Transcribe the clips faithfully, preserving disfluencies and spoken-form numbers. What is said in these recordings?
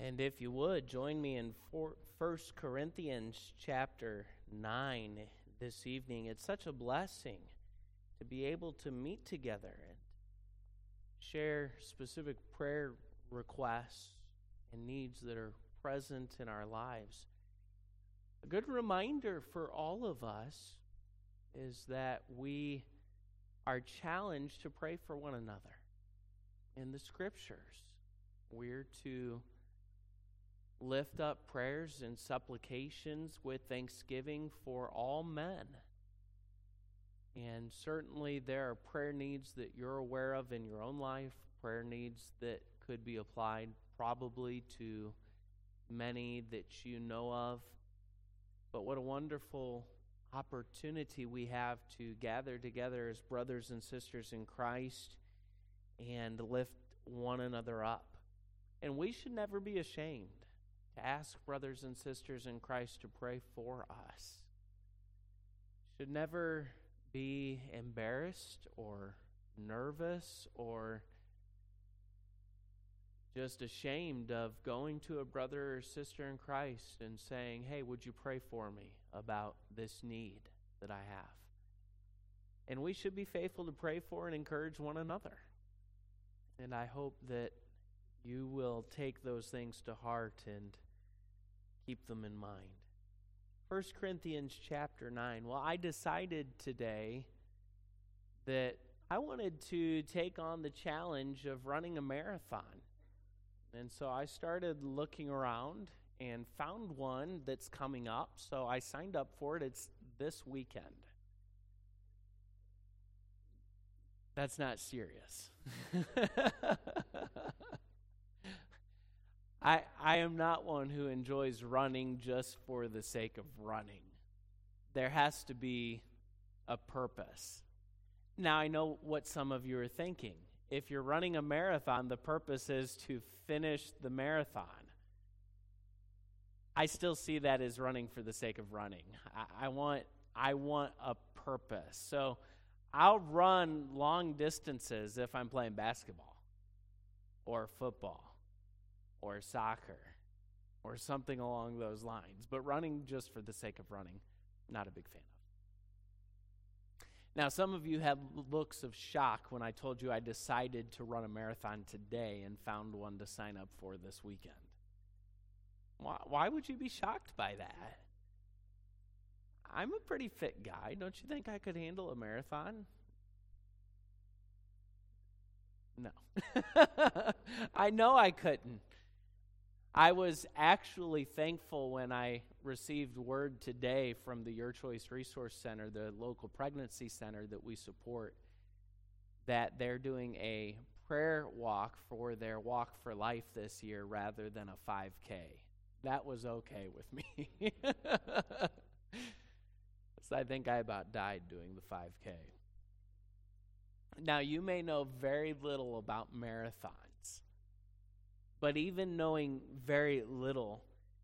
And if you would, join me in First Corinthians chapter nine this evening. It's such a blessing to be able to meet together and share specific prayer requests and needs that are present in our lives. A good reminder for all of us is that we are challenged to pray for one another. In the scriptures, we're to lift up prayers and supplications with thanksgiving for all men. And certainly there are prayer needs that you're aware of in your own life, prayer needs that could be applied probably to many that you know of. But what a wonderful opportunity we have to gather together as brothers and sisters in Christ and lift one another up. And we should never be ashamed to ask brothers and sisters in Christ to pray for us. Should never be embarrassed or nervous or just ashamed of going to a brother or sister in Christ and saying, hey, would you pray for me about this need that I have? And we should be faithful to pray for and encourage one another. And I hope that you will take those things to heart and keep them in mind. First Corinthians chapter nine. Well, I decided today that I wanted to take on the challenge of running a marathon. And so I started looking around and found one that's coming up. So I signed up for it. It's this weekend. That's not serious. I I am not one who enjoys running just for the sake of running. There has to be a purpose. Now, I know what some of you are thinking. If you're running a marathon, the purpose is to finish the marathon. I still see that as running for the sake of running. I, I want I want a purpose. So I'll run long distances if I'm playing basketball or football or soccer or something along those lines. But running just for the sake of running, not a big fan of. Now, some of you had looks of shock when I told you I decided to run a marathon today and found one to sign up for this weekend. Why, why would you be shocked by that? I'm a pretty fit guy. Don't you think I could handle a marathon? No. I know I couldn't. I was actually thankful when I received word today from the Your Choice Resource Center, the local pregnancy center that we support, that they're doing a prayer walk for their Walk for Life this year rather than a five K. That was okay with me. So I think I about died doing the five K. Now, you may know very little about marathons. But even knowing very little,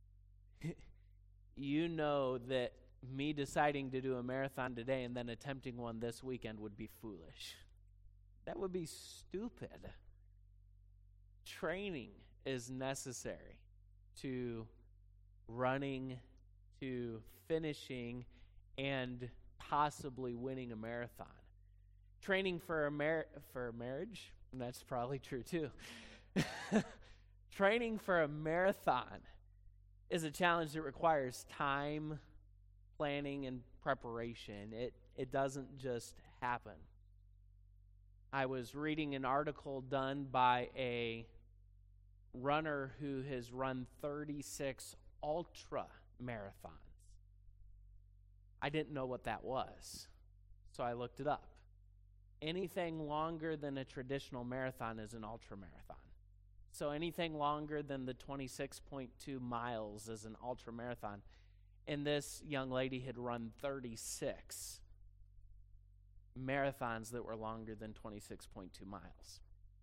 you know that me deciding to do a marathon today and then attempting one this weekend would be foolish. That would be stupid. Training is necessary to running, to finishing, and possibly winning a marathon. Training for a mar- for a marriage, and that's probably true too. Training for a marathon is a challenge that requires time, planning, and preparation. It it doesn't just happen. I was reading an article done by a runner who has run thirty-six ultra marathons. I didn't know what that was, so I looked it up. Anything longer than a traditional marathon is an ultra marathon. So anything longer than the twenty-six point two miles is an ultra marathon. And this young lady had run thirty-six marathons that were longer than twenty-six point two miles.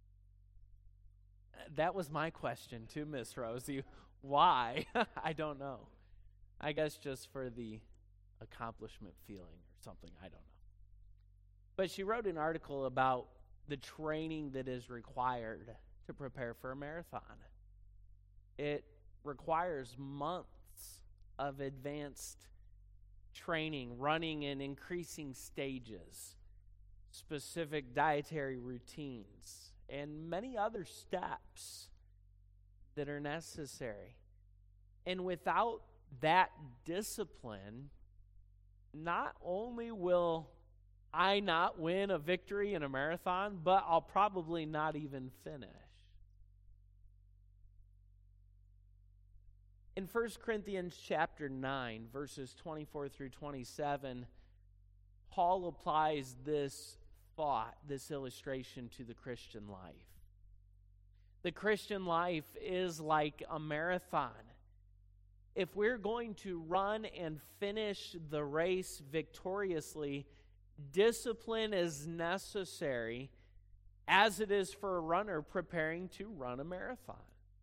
That was my question to Miss Rosie. Why? I don't know. I guess just for the accomplishment feeling or something. I don't know. But she wrote an article about the training that is required to prepare for a marathon. It requires months of advanced training, running in increasing stages, specific dietary routines, and many other steps that are necessary. And without that discipline, not only will I not win a victory in a marathon, but I'll probably not even finish. In First Corinthians chapter nine, verses twenty-four through twenty-seven, Paul applies this thought, this illustration to the Christian life. The Christian life is like a marathon. If we're going to run and finish the race victoriously, discipline is necessary, as it is for a runner preparing to run a marathon.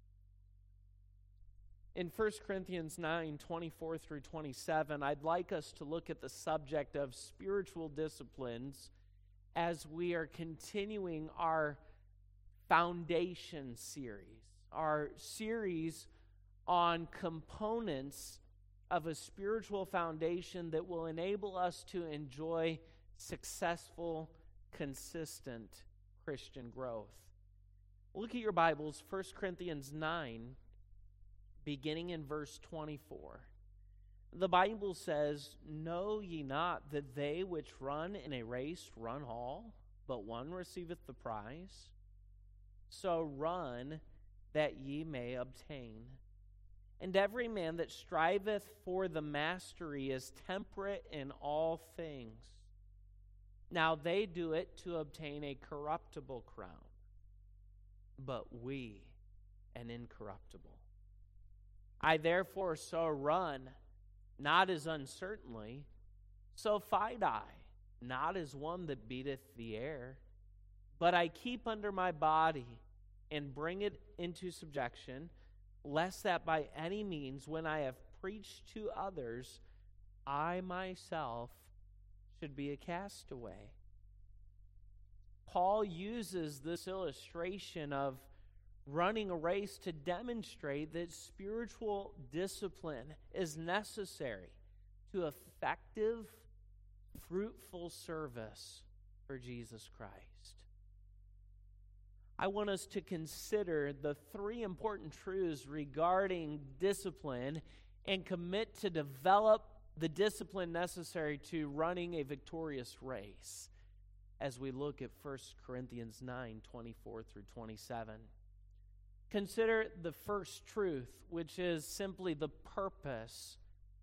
In First Corinthians nine, twenty-four through twenty-seven, I'd like us to look at the subject of spiritual disciplines as we are continuing our foundation series, our series on components of a spiritual foundation that will enable us to enjoy successful, consistent Christian growth. Look at your Bibles, First Corinthians nine, beginning in verse twenty-four. The Bible says, "Know ye not that they which run in a race run all, but one receiveth the prize? So run that ye may obtain. And every man that striveth for the mastery is temperate in all things. Now they do it to obtain a corruptible crown, but we an incorruptible. I therefore so run, not as uncertainly, so fight I, not as one that beateth the air, but I keep under my body and bring it into subjection, lest that by any means, when I have preached to others, I myself should be a castaway." Paul uses this illustration of running a race to demonstrate that spiritual discipline is necessary to effective, fruitful service for Jesus Christ. I want us to consider the three important truths regarding discipline and commit to develop the discipline necessary to running a victorious race as we look at First Corinthians nine, twenty-four through twenty-seven. Consider the first truth, which is simply the purpose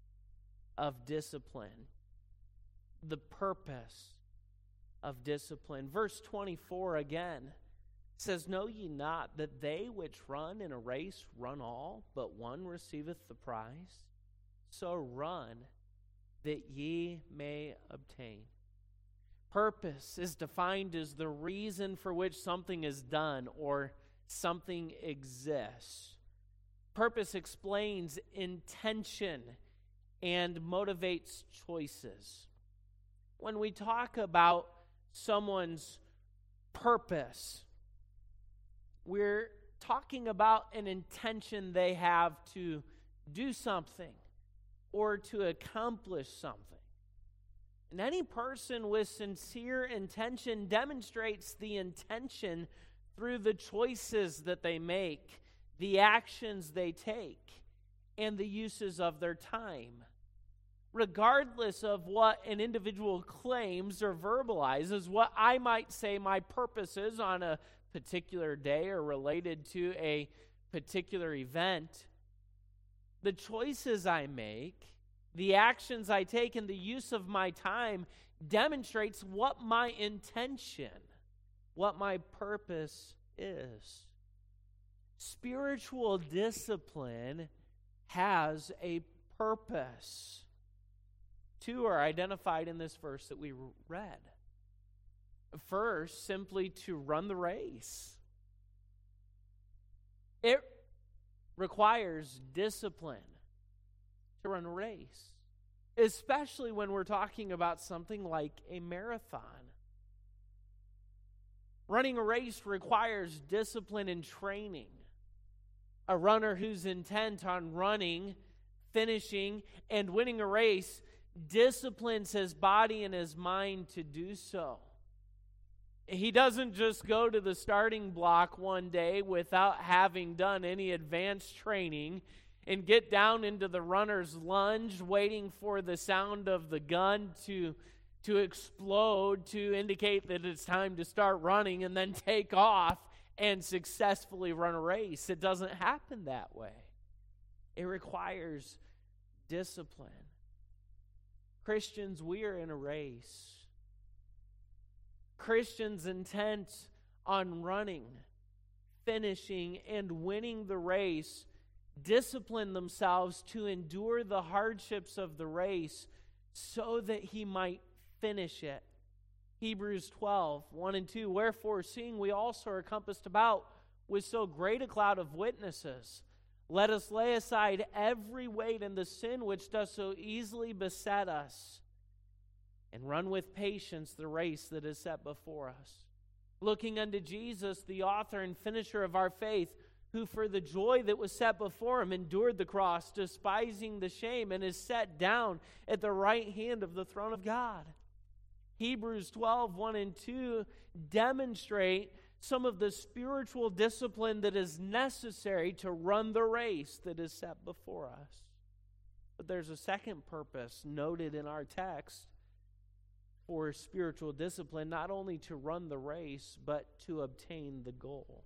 of discipline. The purpose of discipline. Verse twenty-four again says, "Know ye not that they which run in a race run all, but one receiveth the prize? So run that ye may obtain." Purpose is defined as the reason for which something is done or something exists. Purpose explains intention and motivates choices. When we talk about someone's purpose, we're talking about an intention they have to do something or to accomplish something. And any person with sincere intention demonstrates the intention through the choices that they make, the actions they take, and the uses of their time. Regardless of what an individual claims or verbalizes, what I might say my purpose is on a particular day or related to a particular event, the choices I make, the actions I take, and the use of my time demonstrates what my intention, what my purpose is. Spiritual discipline has a purpose. Two are identified in this verse that we read. First, simply to run the race. It requires discipline to run a race, especially when we're talking about something like a marathon. Running a race requires discipline and training. A runner who's intent on running, finishing, and winning a race disciplines his body and his mind to do so. He doesn't just go to the starting block one day without having done any advanced training and get down into the runner's lunge, waiting for the sound of the gun to, to explode to indicate that it's time to start running, and then take off and successfully run a race. It doesn't happen that way. It requires discipline. Christians, we are in a race. Christians intent on running, finishing, and winning the race discipline themselves to endure the hardships of the race so that he might finish it. Hebrews twelve, one and two, wherefore, seeing we also are compassed about with so great a cloud of witnesses, let us lay aside every weight and the sin which does so easily beset us, and run with patience the race that is set before us. Looking unto Jesus, the author and finisher of our faith, who for the joy that was set before him endured the cross, despising the shame, and is set down at the right hand of the throne of God. Hebrews twelve, one and two demonstrate some of the spiritual discipline that is necessary to run the race that is set before us. But there's a second purpose noted in our text for spiritual discipline, not only to run the race, but to obtain the goal.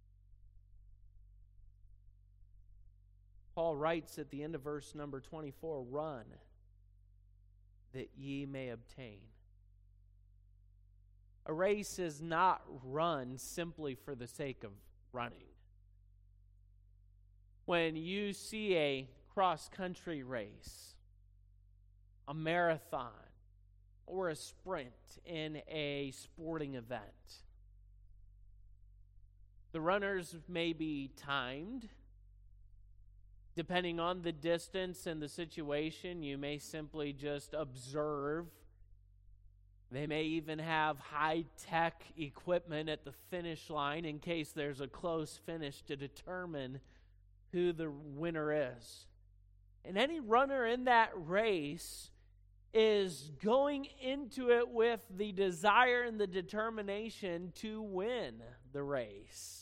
Paul writes at the end of verse number twenty-four, run that ye may obtain. A race is not run simply for the sake of running. When you see a cross-country race, a marathon, or a sprint in a sporting event, the runners may be timed. Depending on the distance and the situation, you may simply just observe. They may even have high-tech equipment at the finish line in case there's a close finish to determine who the winner is. And any runner in that race is going into it with the desire and the determination to win the race.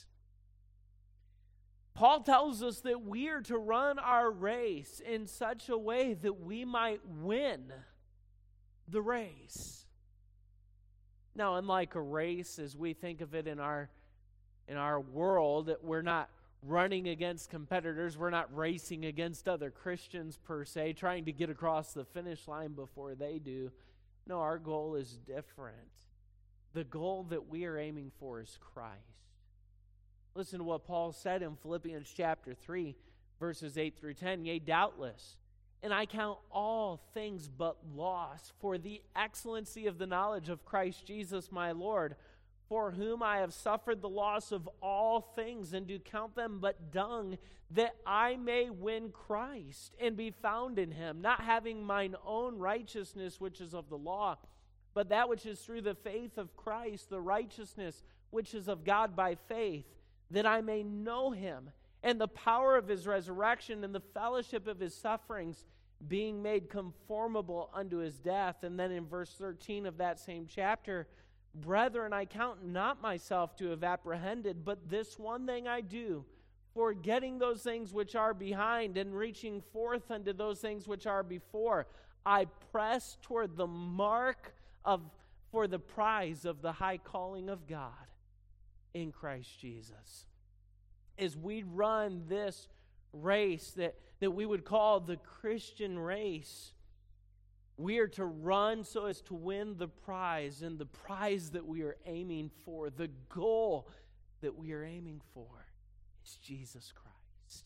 Paul tells us that we are to run our race in such a way that we might win the race. Now, unlike a race as we think of it in our in our world, we're not running against competitors. We're not racing against other Christians per se, trying to get across the finish line before they do. No, our goal is different. The goal that we are aiming for is Christ. Listen to what Paul said in Philippians chapter three, verses eight through ten. Yea, doubtless, and I count all things but loss for the excellency of the knowledge of Christ Jesus my Lord, for whom I have suffered the loss of all things, and do count them but dung, that I may win Christ, and be found in him, not having mine own righteousness which is of the law, but that which is through the faith of Christ, the righteousness which is of God by faith, that I may know him, and the power of his resurrection, and the fellowship of his sufferings, being made conformable unto his death. And then in verse thirteen of that same chapter, brethren, I count not myself to have apprehended, but this one thing I do, forgetting those things which are behind, and reaching forth unto those things which are before, I press toward the mark of for the prize of the high calling of God in Christ Jesus. As we run this race that, that we would call the Christian race, we are to run so as to win the prize, and the prize that we are aiming for, the goal that we are aiming for, is Jesus Christ.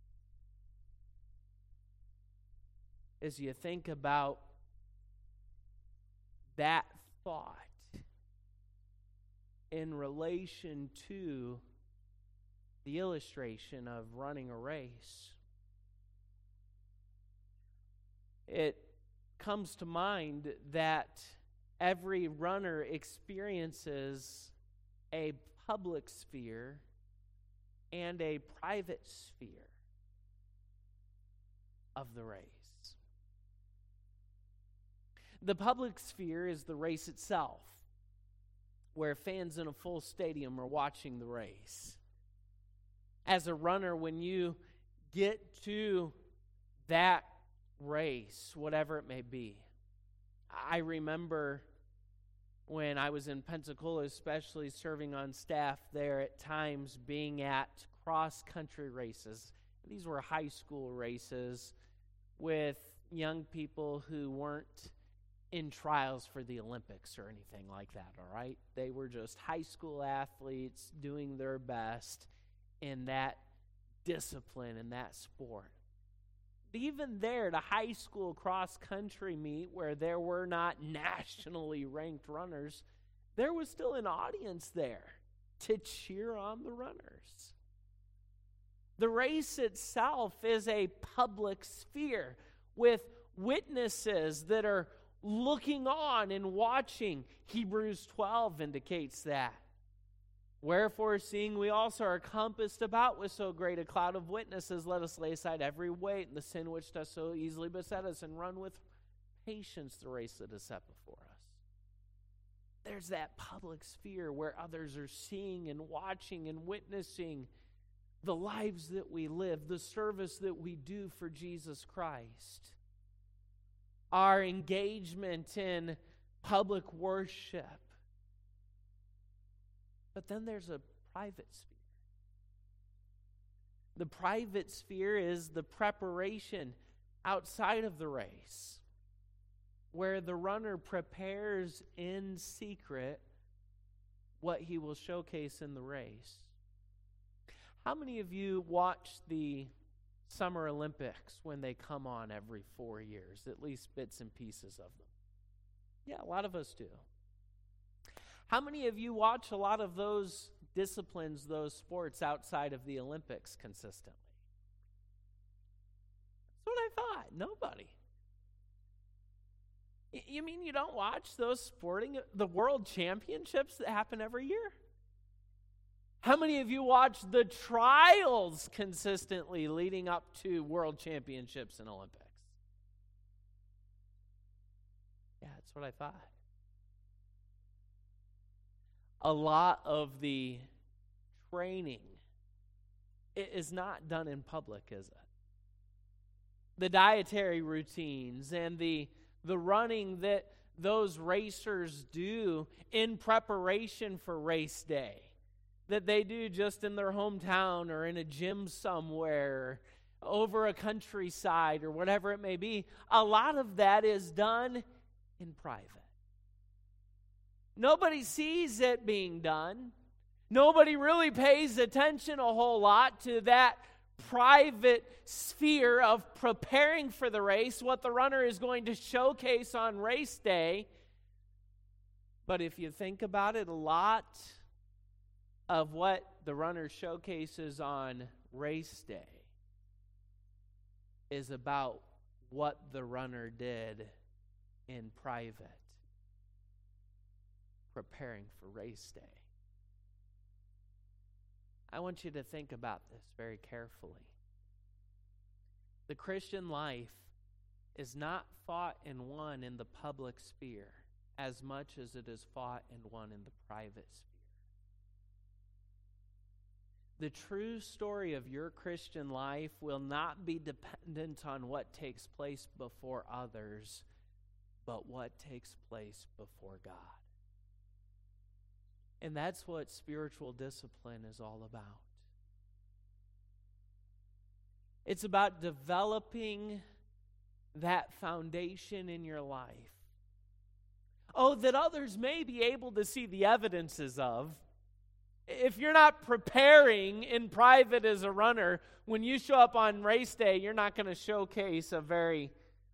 As you think about that thought in relation to the illustration of running a race, it comes to mind that every runner experiences a public sphere and a private sphere of the race. The public sphere is the race itself, where fans in a full stadium are watching the race. As a runner, when you get to that race, whatever it may be, I remember when I was in Pensacola, especially serving on staff there, at times being at cross-country races. These were high school races with young people who weren't in trials for the Olympics or anything like that, all right? They were just high school athletes doing their best in that discipline, in that sport. Even there, the high school cross-country meet where there were not nationally ranked runners, there was still an audience there to cheer on the runners. The race itself is a public sphere with witnesses that are looking on and watching. Hebrews twelve indicates that. Wherefore, seeing we also are compassed about with so great a cloud of witnesses, let us lay aside every weight and the sin which does so easily beset us, and run with patience the race that is set before us. There's that public sphere where others are seeing and watching and witnessing the lives that we live, the service that we do for Jesus Christ, our engagement in public worship. But then there's a private sphere. The private sphere is the preparation outside of the race, where the runner prepares in secret what he will showcase in the race. How many of you watch the Summer Olympics when they come on every four years, at least bits and pieces of them? Yeah, a lot of us do. How many of you watch a lot of those disciplines, those sports outside of the Olympics consistently? That's what I thought. Nobody. You mean you don't watch those sporting, the world championships that happen every year? How many of you watch the trials consistently leading up to world championships and Olympics? Yeah, that's what I thought. A lot of the training is not done in public, is it? The dietary routines and the, the running that those racers do in preparation for race day, that they do just in their hometown or in a gym somewhere, over a countryside or whatever it may be, a lot of that is done in private. Nobody sees it being done. Nobody really pays attention a whole lot to that private sphere of preparing for the race, what the runner is going to showcase on race day. But if you think about it, a lot of what the runner showcases on race day is about what the runner did in private, preparing for race day. I want you to think about this very carefully. The Christian life is not fought and won in the public sphere as much as it is fought and won in the private sphere. The true story of your Christian life will not be dependent on what takes place before others, but what takes place before God. And that's what spiritual discipline is all about. It's about developing that foundation in your life. Oh, that others may be able to see the evidences of. If you're not preparing in private as a runner, when you show up on race day, you're not going to showcase a very,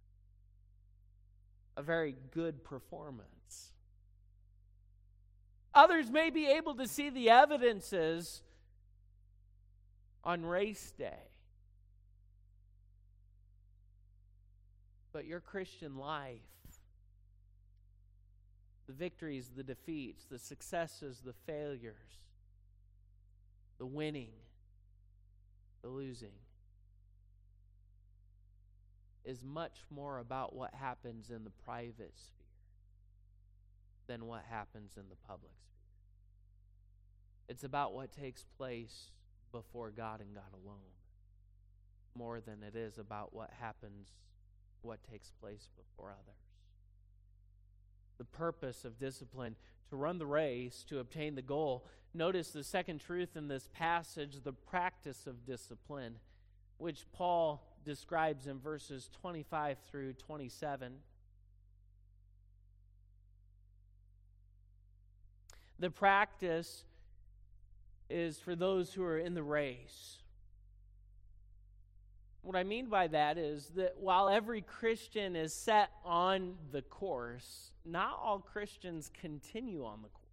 a very good performance. Others may be able to see the evidences on race day. But your Christian life, the victories, the defeats, the successes, the failures, the winning, the losing, is much more about what happens in the private sphere than what happens in the public sphere. It's about what takes place before God and God alone, more than it is about what happens, what takes place before others. The purpose of discipline, to run the race, to obtain the goal. Notice the second truth in this passage, the practice of discipline, which Paul describes in verses twenty-five through twenty-seven. The practice is for those who are in the race. What I mean by that is that while every Christian is set on the course, not all Christians continue on the course.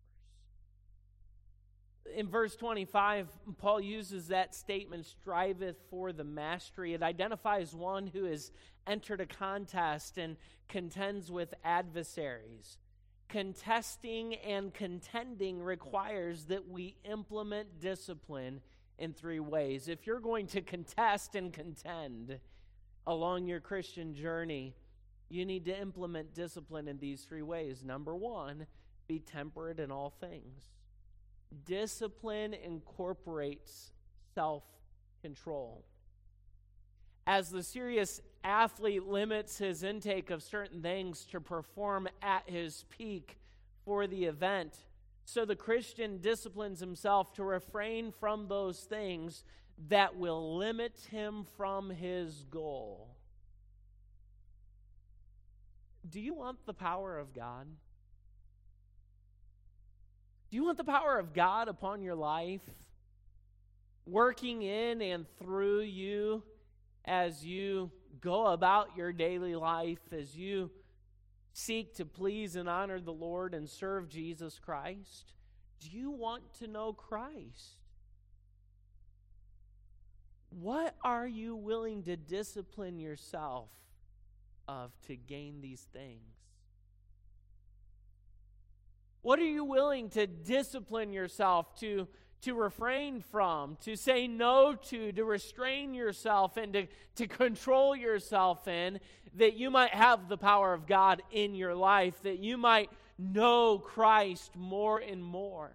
In verse twenty-five, Paul uses that statement, striveth for the mastery. It identifies one who has entered a contest and contends with adversaries. Contesting and contending requires that we implement discipline in three ways. If you're going to contest and contend along your Christian journey, you need to implement discipline in these three ways. Number one, be temperate in all things. Discipline incorporates self-control. As the serious athlete limits his intake of certain things to perform at his peak for the event, so the Christian disciplines himself to refrain from those things that will limit him from his goal. Do you want the power of God? Do you want the power of God upon your life, working in and through you as you go about your daily life, as you seek to please and honor the Lord and serve Jesus Christ? Do you want to know Christ? What are you willing to discipline yourself of to gain these things? What are you willing to discipline yourself to, to refrain from, to say no to, to restrain yourself and to, to control yourself in, that you might have the power of God in your life, that you might know Christ more and more?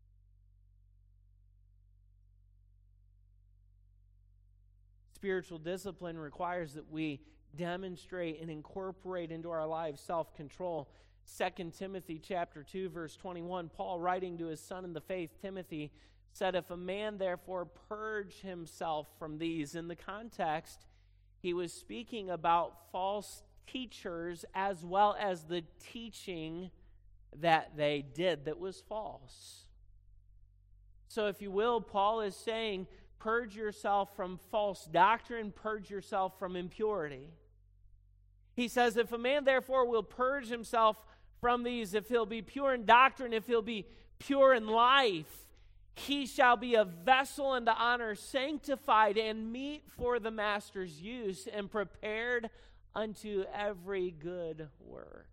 Spiritual discipline requires that we demonstrate and incorporate into our lives self-control. Second Timothy chapter two, verse twenty-one, Paul, writing to his son in the faith, Timothy, said, if a man therefore purge himself from these. In the context, he was speaking about false teachers as well as the teaching that they did that was false. So if you will, Paul is saying, purge yourself from false doctrine, purge yourself from impurity. He says, if a man therefore will purge himself from these, if he'll be pure in doctrine, if he'll be pure in life, he shall be a vessel unto honor, sanctified and meet for the master's use, and prepared unto every good work.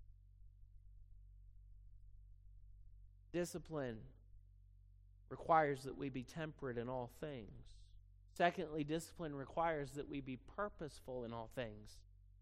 Discipline requires that we be temperate in all things. Secondly, discipline requires that we be purposeful in all things.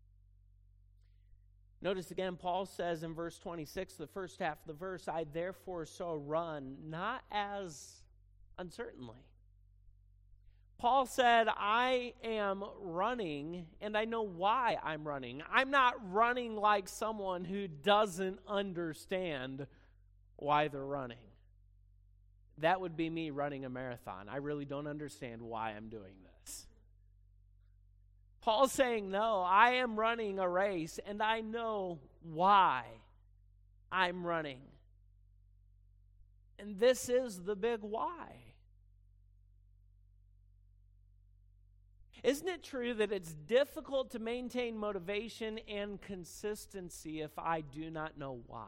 Notice again, Paul says in verse twenty-six, the first half of the verse, I therefore so run, not as uncertainly. Paul said, I am running, and I know why I'm running. I'm not running like someone who doesn't understand why they're running. That would be me running a marathon. I really don't understand why I'm doing this. Paul's saying, no, I am running a race, and I know why I'm running. And this is the big why. Isn't it true that it's difficult to maintain motivation and consistency if I do not know why?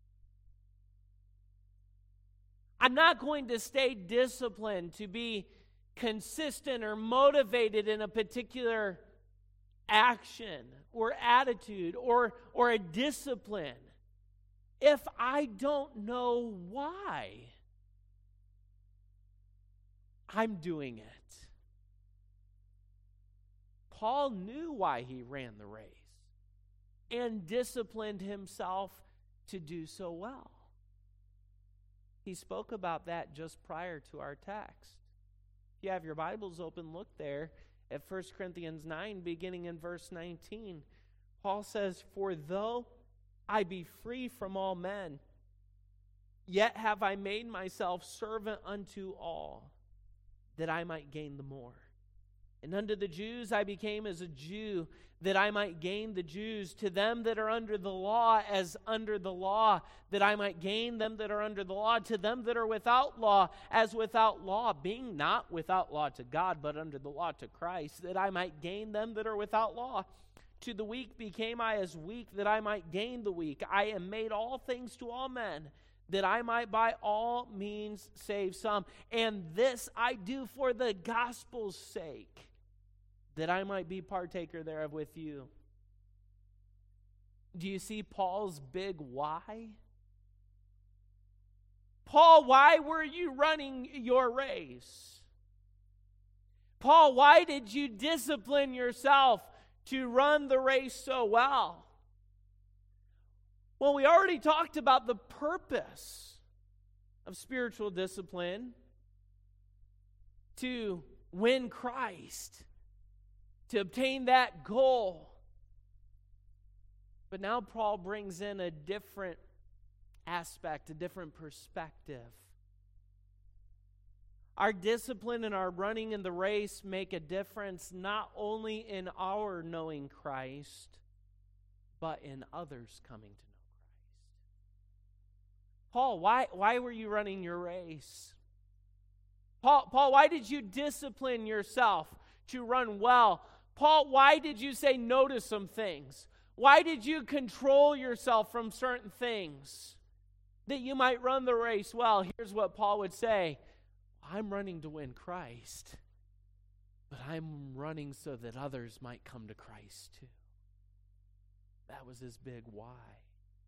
I'm not going to stay disciplined to be consistent or motivated in a particular action or attitude or, or a discipline if I don't know why I'm doing it. Paul knew why he ran the race and disciplined himself to do so well. He spoke about that just prior to our text. If you have your Bibles open, look there at First Corinthians nine, beginning in verse nineteen. Paul says, "For though I be free from all men, yet have I made myself servant unto all, that I might gain the more. And unto the Jews I became as a Jew, that I might gain the Jews. To them that are under the law, as under the law, that I might gain them that are under the law. To them that are without law, as without law, being not without law to God, but under the law to Christ, that I might gain them that are without law. To the weak became I as weak, that I might gain the weak. I am made all things to all men, that I might by all means save some. And this I do for the gospel's sake, that I might be partaker thereof with you." Do you see Paul's big why? Paul, why were you running your race? Paul, why did you discipline yourself to run the race so well? Well, we already talked about the purpose of spiritual discipline: to win Christ, to obtain that goal. But now Paul brings in a different aspect, a different perspective. Our discipline and our running in the race make a difference not only in our knowing Christ, but in others coming to know Christ. Paul, why, why were you running your race? Paul, Paul, why did you discipline yourself to run well? Paul, why did you say no to some things? Why did you control yourself from certain things that you might run the race well? Here's what Paul would say: I'm running to win Christ, but I'm running so that others might come to Christ too. That was his big why.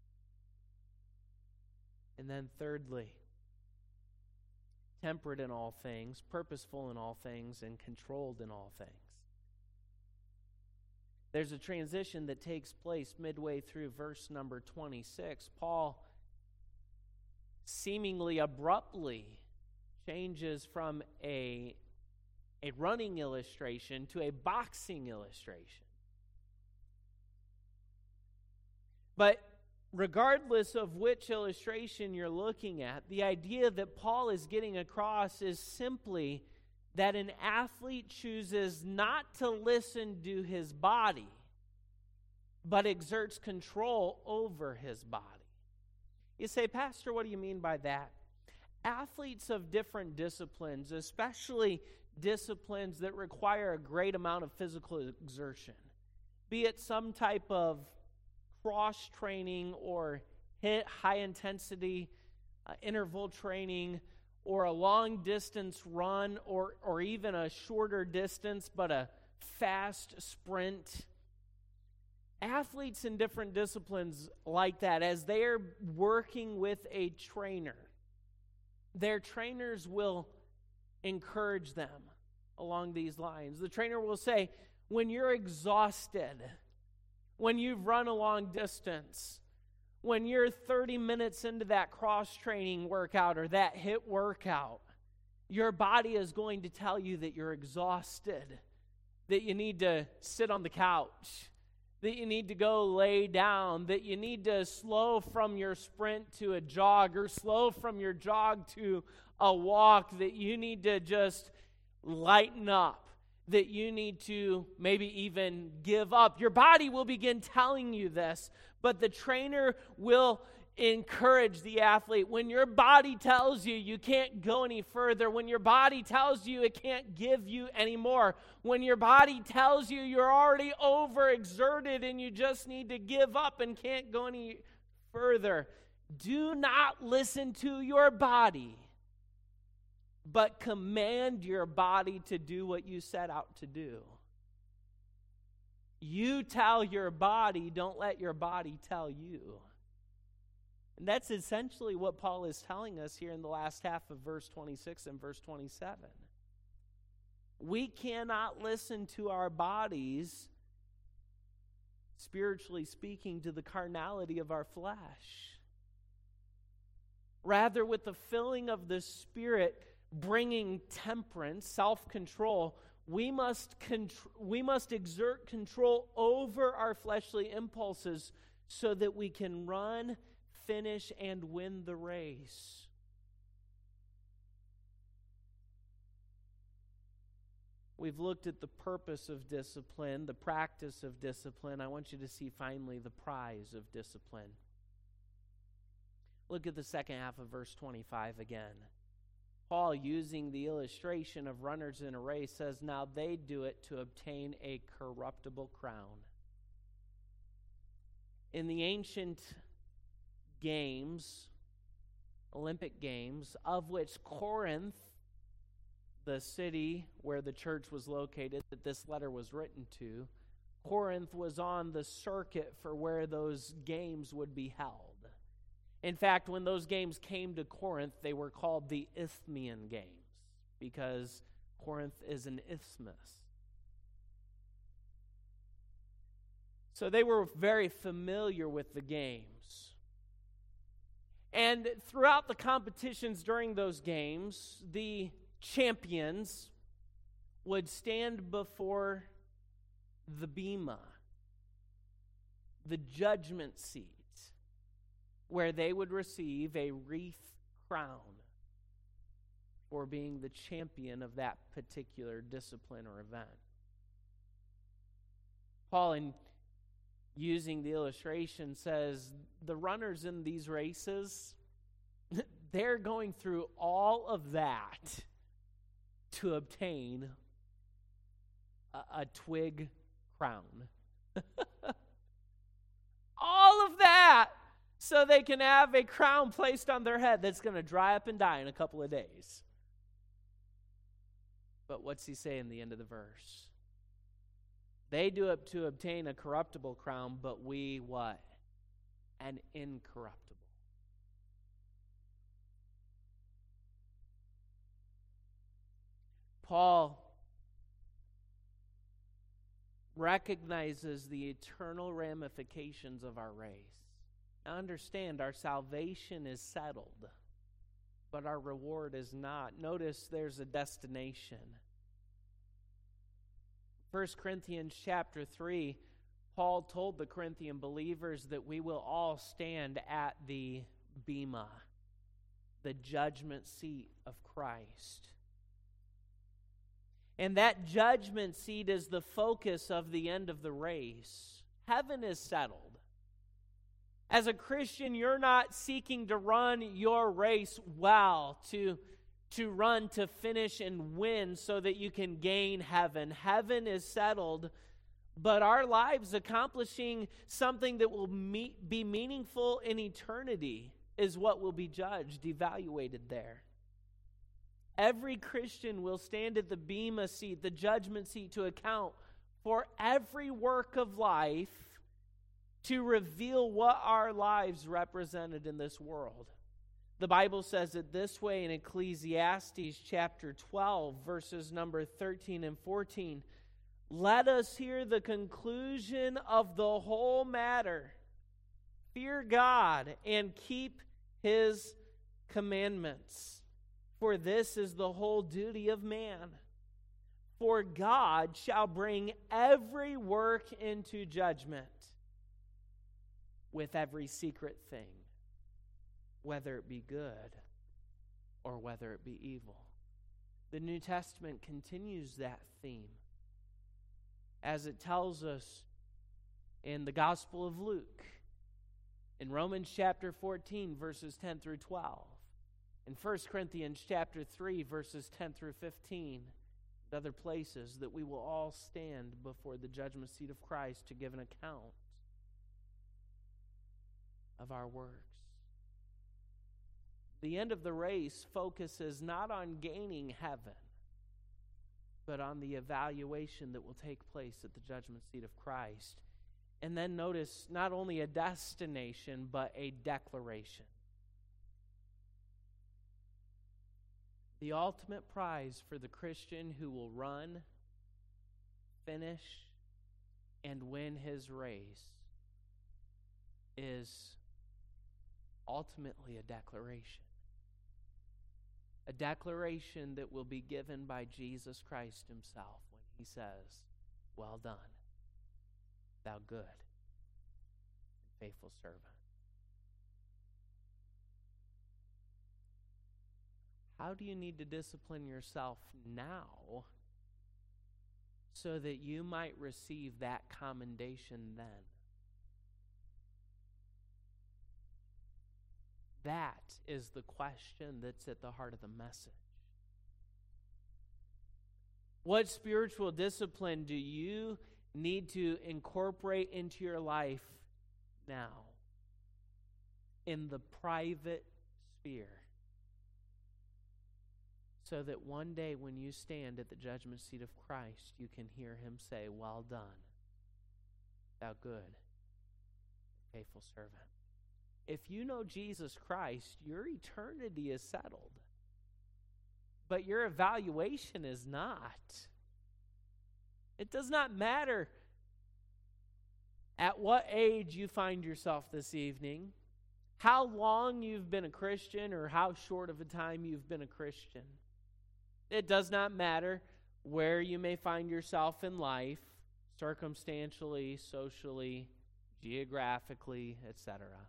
And then thirdly, temperate in all things, purposeful in all things, and controlled in all things. There's a transition that takes place midway through verse number twenty-six. Paul seemingly abruptly changes from a, a running illustration to a boxing illustration. But regardless of which illustration you're looking at, the idea that Paul is getting across is simply that an athlete chooses not to listen to his body, but exerts control over his body. You say, "Pastor, what do you mean by that?" Athletes of different disciplines, especially disciplines that require a great amount of physical exertion, be it some type of cross training or hit high-intensity uh, interval training, or a long-distance run, or, or even a shorter distance but a fast sprint. Athletes in different disciplines like that, as they are working with a trainer, their trainers will encourage them along these lines. The trainer will say, when you're exhausted, when you've run a long distance, when you're thirty minutes into that cross-training workout or that HIIT workout, your body is going to tell you that you're exhausted, that you need to sit on the couch, that you need to go lay down, that you need to slow from your sprint to a jog, or slow from your jog to a walk, that you need to just lighten up, that you need to maybe even give up. Your body will begin telling you this, but the trainer will encourage the athlete. When your body tells you you can't go any further, when your body tells you it can't give you any more, when your body tells you you're already overexerted and you just need to give up and can't go any further, do not listen to your body, but command your body to do what you set out to do. You tell your body, don't let your body tell you. And that's essentially what Paul is telling us here in the last half of verse twenty-six and verse twenty-seven. We cannot listen to our bodies, spiritually speaking, to the carnality of our flesh. Rather, with the filling of the Spirit bringing temperance, self-control, we must contr- we must exert control over our fleshly impulses so that we can run, finish, and win the race. We've looked at the purpose of discipline, the practice of discipline. I want you to see finally the prize of discipline. Look at the second half of verse twenty-five again. Paul, using the illustration of runners in a race, says, now they do it to obtain a corruptible crown. In the ancient games, Olympic Games, of which Corinth, the city where the church was located, that this letter was written to, Corinth was on the circuit for where those games would be held. In fact, when those games came to Corinth, they were called the Isthmian Games because Corinth is an isthmus. So they were very familiar with the games. And throughout the competitions during those games, the champions would stand before the bema, the judgment seat, where they would receive a wreath crown for being the champion of that particular discipline or event. Paul, in using the illustration, says the runners in these races, they're going through all of that to obtain a, a twig crown. All of that so they can have a crown placed on their head that's going to dry up and die in a couple of days. But what's he say in the end of the verse? They do it to obtain a corruptible crown, but we what? An incorruptible. Paul recognizes the eternal ramifications of our race. Now understand, our salvation is settled, but our reward is not. Notice there's a destination. First Corinthians chapter three, Paul told the Corinthian believers that we will all stand at the bema, the judgment seat of Christ. And that judgment seat is the focus of the end of the race. Heaven is settled. As a Christian, you're not seeking to run your race well, to, to run, to finish and win so that you can gain heaven. Heaven is settled, but our lives accomplishing something that will meet, be meaningful in eternity is what will be judged, evaluated there. Every Christian will stand at the bema seat, the judgment seat, to account for every work of life, to reveal what our lives represented in this world. The Bible says it this way in Ecclesiastes chapter twelve, verses number thirteen and fourteen. Let us hear the conclusion of the whole matter. Fear God and keep his commandments, for this is the whole duty of man. For God shall bring every work into judgment with every secret thing, whether it be good or whether it be evil. The New Testament continues that theme as it tells us in the Gospel of Luke, in Romans chapter fourteen, verses ten through twelve, in First Corinthians chapter three, verses ten through fifteen, and other places, that we will all stand before the judgment seat of Christ to give an account of our works. The end of the race focuses not on gaining heaven, but on the evaluation that will take place at the judgment seat of Christ. And then notice not only a destination, but a declaration. The ultimate prize for the Christian who will run, finish, and win his race is ultimately a declaration. A declaration that will be given by Jesus Christ himself when he says, "Well done, thou good and faithful servant." How do you need to discipline yourself now so that you might receive that commendation then? That is the question that's at the heart of the message. What spiritual discipline do you need to incorporate into your life now in the private sphere so that one day when you stand at the judgment seat of Christ, you can hear him say, "Well done, thou good, faithful servant"? If you know Jesus Christ, your eternity is settled. But your evaluation is not. It does not matter at what age you find yourself this evening, how long you've been a Christian, or how short of a time you've been a Christian. It does not matter where you may find yourself in life, circumstantially, socially, geographically, et cetera.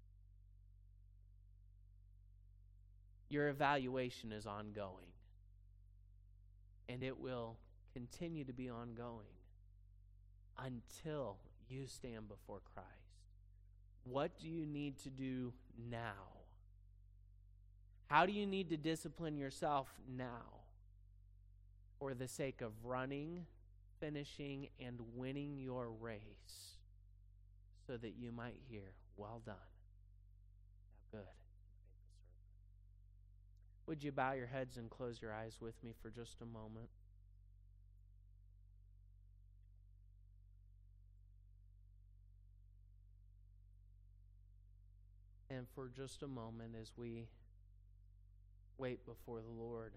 Your evaluation is ongoing, and it will continue to be ongoing until you stand before Christ. What do you need to do now? How do you need to discipline yourself now for the sake of running, finishing, and winning your race so that you might hear, "Well done, thou good"? Would you bow your heads and close your eyes with me for just a moment? And for just a moment as we wait before the Lord,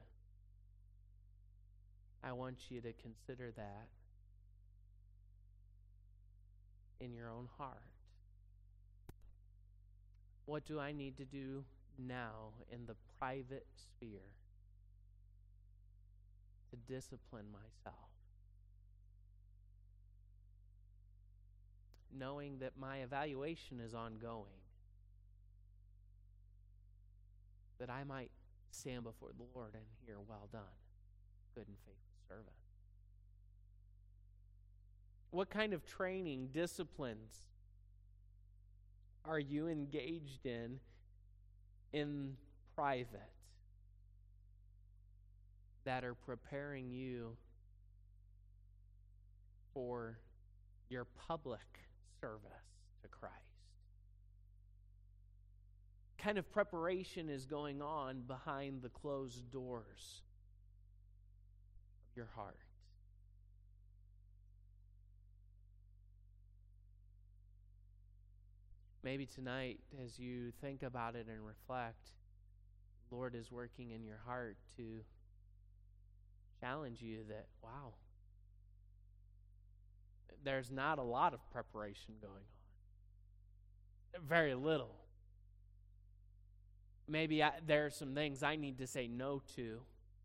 I want you to consider that in your own heart. What do I need to do now in the private sphere to discipline myself, knowing that my evaluation is ongoing, that I might stand before the Lord and hear, "Well done, good and faithful servant"? What kind of training, disciplines are you engaged in in private that are preparing you for your public service to Christ? What kind of preparation is going on behind the closed doors of your heart? Maybe tonight, as you think about it and reflect, the Lord is working in your heart to challenge you that, wow, there's not a lot of preparation going on. Very little. Maybe I, there are some things I need to say no to,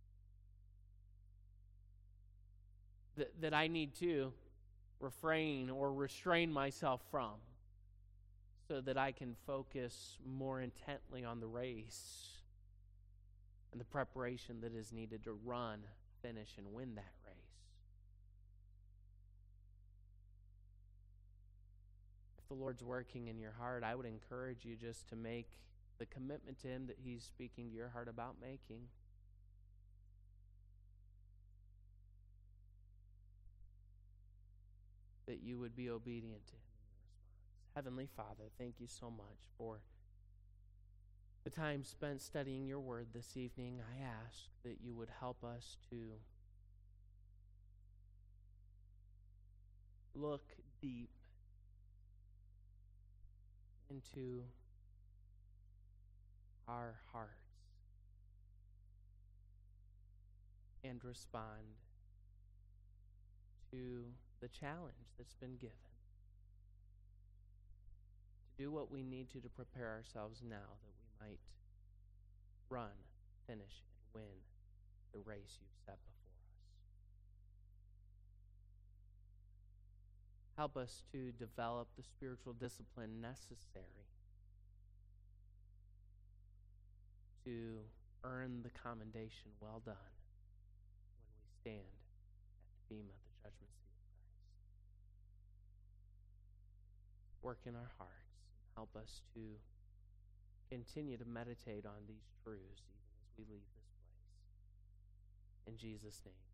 that, that I need to refrain or restrain myself from, so that I can focus more intently on the race and the preparation that is needed to run, finish, and win that race. If the Lord's working in your heart, I would encourage you just to make the commitment to Him that He's speaking to your heart about making. That you would be obedient to Him. Heavenly Father, thank you so much for the time spent studying your word this evening. I ask that you would help us to look deep into our hearts and respond to the challenge that's been given. To do what we need to to prepare ourselves now that we might run, finish, and win the race you've set before us. Help us to develop the spiritual discipline necessary to earn the commendation, well done, when we stand at the beam of the judgment seat of Christ. Work in our hearts and help us to continue to meditate on these truths even as we leave this place. In Jesus' name.